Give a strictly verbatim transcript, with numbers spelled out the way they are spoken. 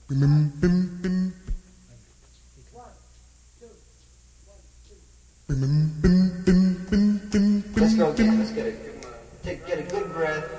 Let's go again. Let's get a, take, get a good breath.